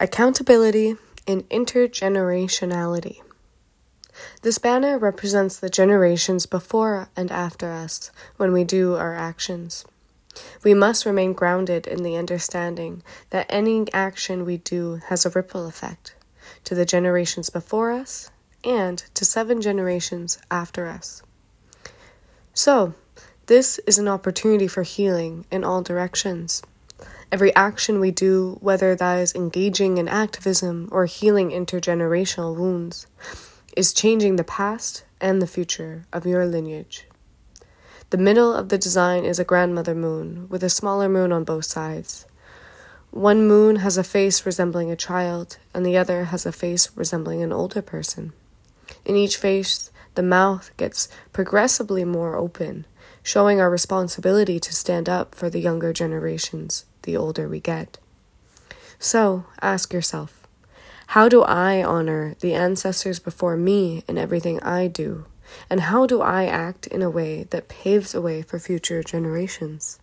Accountability and intergenerationality. This banner represents the generations before and after us when we do our actions. We must remain grounded in the understanding that any action we do has a ripple effect to the generations before us and to 7 generations after us. So, this is an opportunity for healing in all directions. Every action we do, whether that is engaging in activism or healing intergenerational wounds, is changing the past and the future of your lineage. The middle of the design is a grandmother moon with a smaller moon on both sides. One moon has a face resembling a child, and the other has a face resembling an older person. In each face, the mouth gets progressively more open, showing our responsibility to stand up for the younger generations the older we get. So, ask yourself, how do I honor the ancestors before me in everything I do? And how do I act in a way that paves a way for future generations?